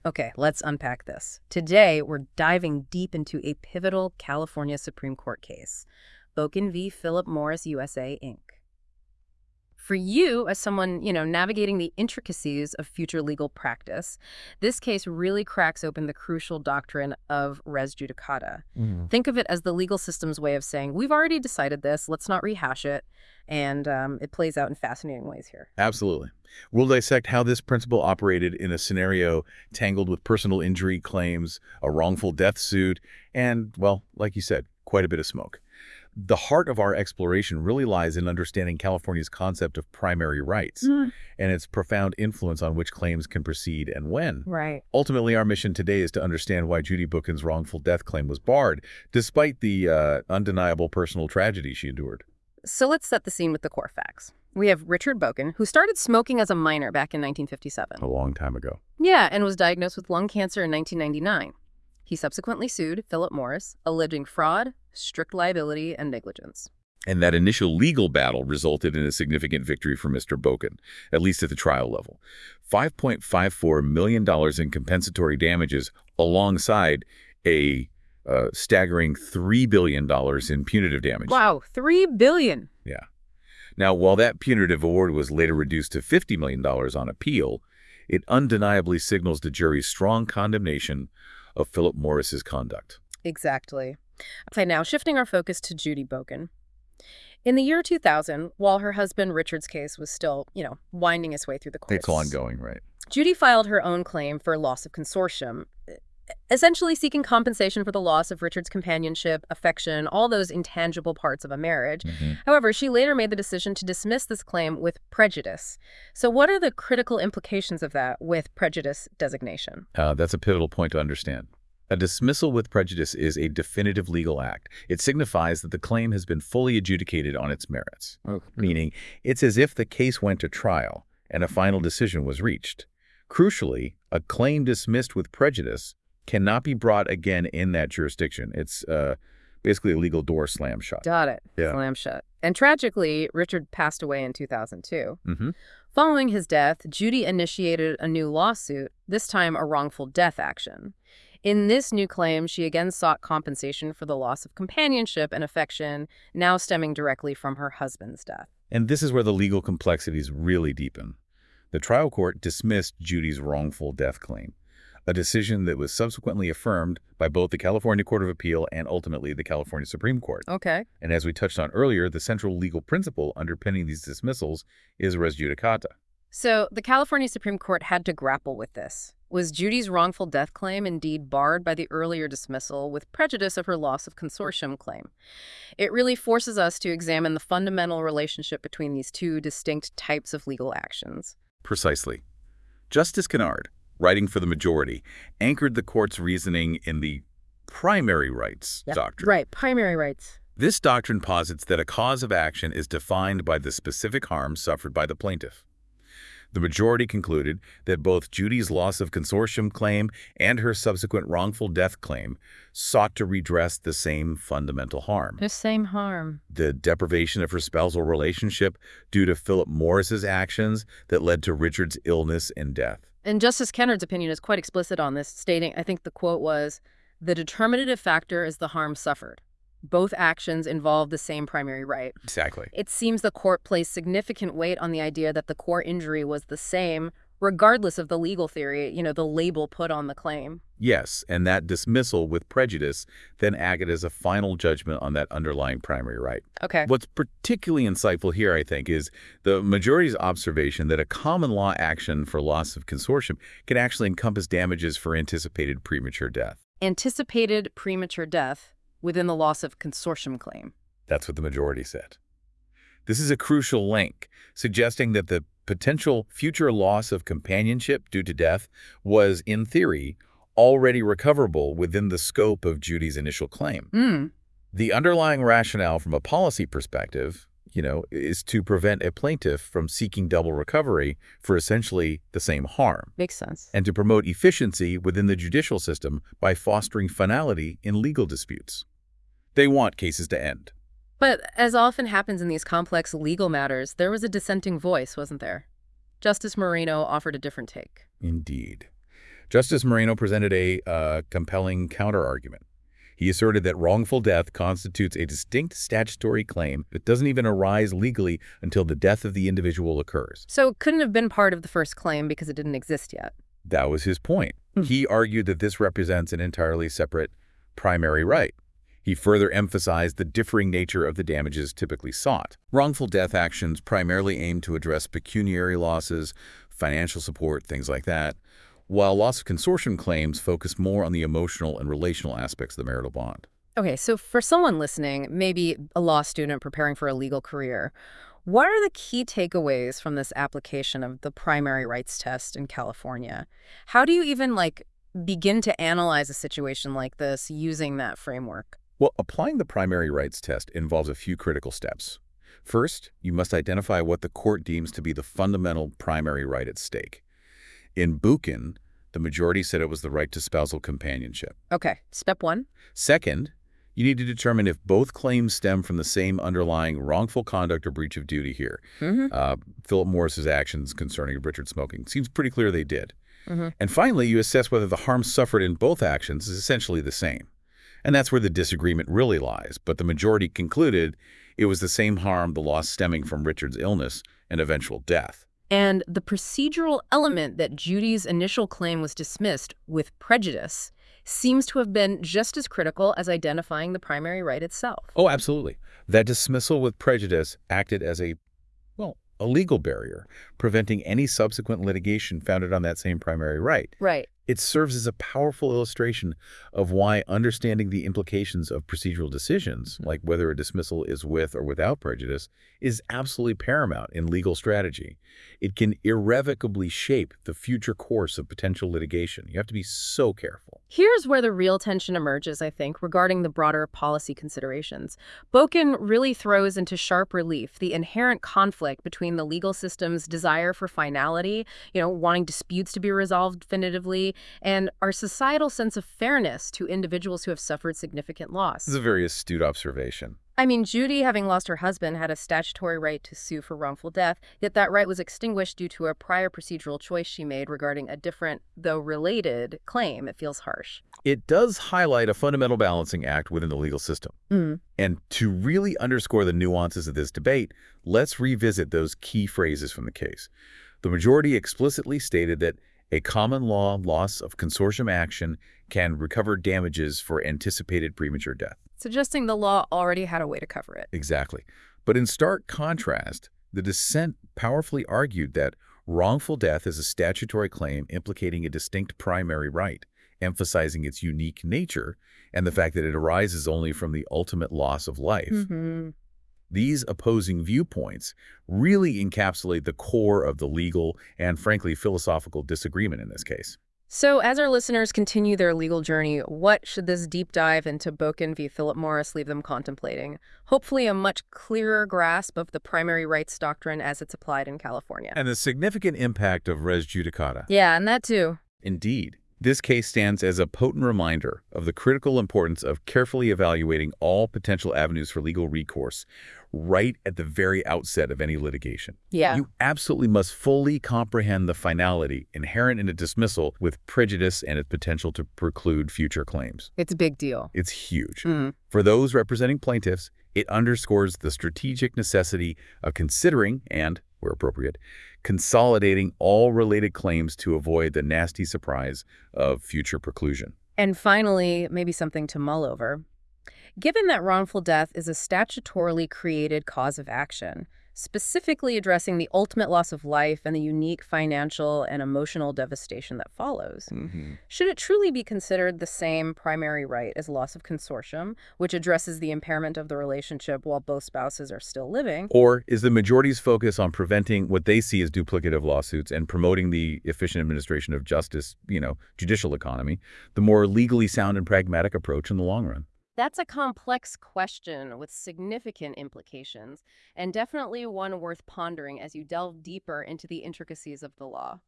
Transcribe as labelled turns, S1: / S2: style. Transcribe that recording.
S1: Okay, let's unpack this. Today, we're diving deep into a pivotal California Supreme Court case, Boken v. Philip Morris USA, Inc. For you, as someone, navigating the intricacies of future legal practice, this case really cracks open the crucial doctrine of res judicata. Think of it as the legal system's way of saying, we've already decided this, let's not rehash it, and it plays out in fascinating ways here.
S2: Absolutely. We'll dissect how this principle operated in a scenario tangled with personal injury claims, a wrongful death suit, and, well, like you said, quite a bit of smoke. The heart of our exploration really lies in understanding California's concept of primary rights and its profound influence on which claims can proceed and when.
S1: Right.
S2: Ultimately, our mission today is to understand why Judy Boken's wrongful death claim was barred, despite the undeniable personal tragedy she endured.
S1: So let's set the scene with the core facts. We have Richard Boken, who started smoking as a minor back in 1957.
S2: A long time ago.
S1: Yeah, and was diagnosed with lung cancer in 1999. He subsequently sued Philip Morris, alleging fraud, strict liability, and negligence.
S2: And that initial legal battle resulted in a significant victory for Mr. Boken, at least at the trial level. $5.54 million in compensatory damages alongside a staggering $3 billion in punitive damage.
S1: Wow, $3 billion.
S2: Yeah. Now, while that punitive award was later reduced to $50 million on appeal, it undeniably signals the jury's strong condemnation of Philip Morris's conduct.
S1: Exactly. Okay, now shifting our focus to Judy Boken. In the year 2000, while her husband Richard's case was still, winding its way through the courts.
S2: It's ongoing, right?
S1: Judy filed her own claim for loss of consortium, essentially seeking compensation for the loss of Richard's companionship, affection, all those intangible parts of a marriage. However, she later made the decision to dismiss this claim with prejudice. So what are the critical implications of that with prejudice designation?
S2: That's a pivotal point to understand. A dismissal with prejudice is a definitive legal act. It signifies that the claim has been fully adjudicated on its merits, meaning it's as if the case went to trial and a final decision was reached. Crucially, a claim dismissed with prejudice cannot be brought again in that jurisdiction. It's basically a legal door slam shut.
S1: Got it.
S2: Yeah.
S1: Slam shut. And tragically, Richard passed away in 2002. Following his death, Judy initiated a new lawsuit, this time a wrongful death action. In this new claim, she again sought compensation for the loss of companionship and affection, now stemming directly from her husband's death.
S2: And this is where the legal complexities really deepen. The trial court dismissed Judy's wrongful death claim, a decision that was subsequently affirmed by both the California Court of Appeal and ultimately the California Supreme Court.
S1: Okay.
S2: And as we touched on earlier, the central legal principle underpinning these dismissals is res judicata.
S1: So the California Supreme Court had to grapple with this. Was Judy's wrongful death claim indeed barred by the earlier dismissal with prejudice of her loss of consortium claim? It really forces us to examine the fundamental relationship between these two distinct types of legal actions.
S2: Precisely. Justice Kennard, writing for the majority, anchored the court's reasoning in the primary rights doctrine.
S1: Right, primary rights.
S2: This doctrine posits that a cause of action is defined by the specific harm suffered by the plaintiff. The majority concluded that both Judy's loss of consortium claim and her subsequent wrongful death claim sought to redress the same fundamental harm.
S1: The same harm.
S2: The deprivation of her spousal relationship due to Philip Morris's actions that led to Richard's illness and death.
S1: And Justice Kennard's opinion is quite explicit on this, stating, I think the quote was, "The determinative factor is the harm suffered. Both actions involve the same primary right."
S2: Exactly.
S1: It seems the court placed significant weight on the idea that the core injury was the same, regardless of the legal theory, the label put on the claim.
S2: Yes, and that dismissal with prejudice then acted as a final judgment on that underlying primary right.
S1: Okay.
S2: What's particularly insightful here, I think, is the majority's observation that a common law action for loss of consortium can actually encompass damages for anticipated premature death.
S1: Anticipated premature death within the loss of consortium claim.
S2: That's what the majority said. This is a crucial link, suggesting that the potential future loss of companionship due to death was, in theory, already recoverable within the scope of Judy's initial claim. The underlying rationale from a policy perspective, is to prevent a plaintiff from seeking double recovery for essentially the same harm.
S1: Makes sense.
S2: And to promote efficiency within the judicial system by fostering finality in legal disputes. They want cases to end.
S1: But as often happens in these complex legal matters, there was a dissenting voice, wasn't there? Justice Moreno offered a different take.
S2: Indeed. Justice Moreno presented a compelling counterargument. He asserted that wrongful death constitutes a distinct statutory claim that doesn't even arise legally until the death of the individual occurs.
S1: So it couldn't have been part of the first claim because it didn't exist yet.
S2: That was his point. He argued that this represents an entirely separate primary right. He further emphasized the differing nature of the damages typically sought. Wrongful death actions primarily aim to address pecuniary losses, financial support, things like that, while loss of consortium claims focus more on the emotional and relational aspects of the marital bond.
S1: Okay, so for someone listening, maybe a law student preparing for a legal career, what are the key takeaways from this application of the primary rights test in California? How do you even, begin to analyze a situation like this using that framework?
S2: Well, applying the primary rights test involves a few critical steps. First, you must identify what the court deems to be the fundamental primary right at stake. In Buchan, the majority said it was the right to spousal companionship.
S1: Okay, step one.
S2: Second, you need to determine if both claims stem from the same underlying wrongful conduct or breach of duty here. Philip Morris's actions concerning Richard smoking seems pretty clear they did. And finally, you assess whether the harm suffered in both actions is essentially the same. And that's where the disagreement really lies. But the majority concluded it was the same harm, the loss stemming from Richard's illness and eventual death.
S1: And the procedural element that Judy's initial claim was dismissed with prejudice seems to have been just as critical as identifying the primary right itself.
S2: Oh, absolutely. That dismissal with prejudice acted as a legal barrier, preventing any subsequent litigation founded on that same primary right.
S1: Right.
S2: It serves as a powerful illustration of why understanding the implications of procedural decisions, like whether a dismissal is with or without prejudice, is absolutely paramount in legal strategy. It can irrevocably shape the future course of potential litigation. You have to be so careful.
S1: Here's where the real tension emerges, I think, regarding the broader policy considerations. Boken really throws into sharp relief the inherent conflict between the legal system's desire for finality, wanting disputes to be resolved definitively, and our societal sense of fairness to individuals who have suffered significant loss.
S2: This is a very astute observation.
S1: I mean, Judy, having lost her husband, had a statutory right to sue for wrongful death, yet that right was extinguished due to a prior procedural choice she made regarding a different, though related, claim. It feels harsh.
S2: It does highlight a fundamental balancing act within the legal system. And to really underscore the nuances of this debate, let's revisit those key phrases from the case. The majority explicitly stated that a common law loss of consortium action can recover damages for anticipated premature death.
S1: Suggesting the law already had a way to cover it.
S2: Exactly. But in stark contrast, the dissent powerfully argued that wrongful death is a statutory claim implicating a distinct primary right, emphasizing its unique nature and the fact that it arises only from the ultimate loss of life. These opposing viewpoints really encapsulate the core of the legal and, frankly, philosophical disagreement in this case.
S1: So as our listeners continue their legal journey, what should this deep dive into Boken v. Philip Morris leave them contemplating? Hopefully a much clearer grasp of the primary rights doctrine as it's applied in California.
S2: And the significant impact of res judicata.
S1: Yeah, and that too.
S2: Indeed. This case stands as a potent reminder of the critical importance of carefully evaluating all potential avenues for legal recourse right at the very outset of any litigation.
S1: Yeah.
S2: You absolutely must fully comprehend the finality inherent in a dismissal with prejudice and its potential to preclude future claims.
S1: It's a big deal.
S2: It's huge. For those representing plaintiffs, it underscores the strategic necessity of considering and, where appropriate, consolidating all related claims to avoid the nasty surprise of future preclusion.
S1: And finally, maybe something to mull over. Given that wrongful death is a statutorily created cause of action, specifically addressing the ultimate loss of life and the unique financial and emotional devastation that follows, should it truly be considered the same primary right as loss of consortium, which addresses the impairment of the relationship while both spouses are still living?
S2: Or is the majority's focus on preventing what they see as duplicative lawsuits and promoting the efficient administration of justice, judicial economy, the more legally sound and pragmatic approach in the long run?
S1: That's a complex question with significant implications, and definitely one worth pondering as you delve deeper into the intricacies of the law.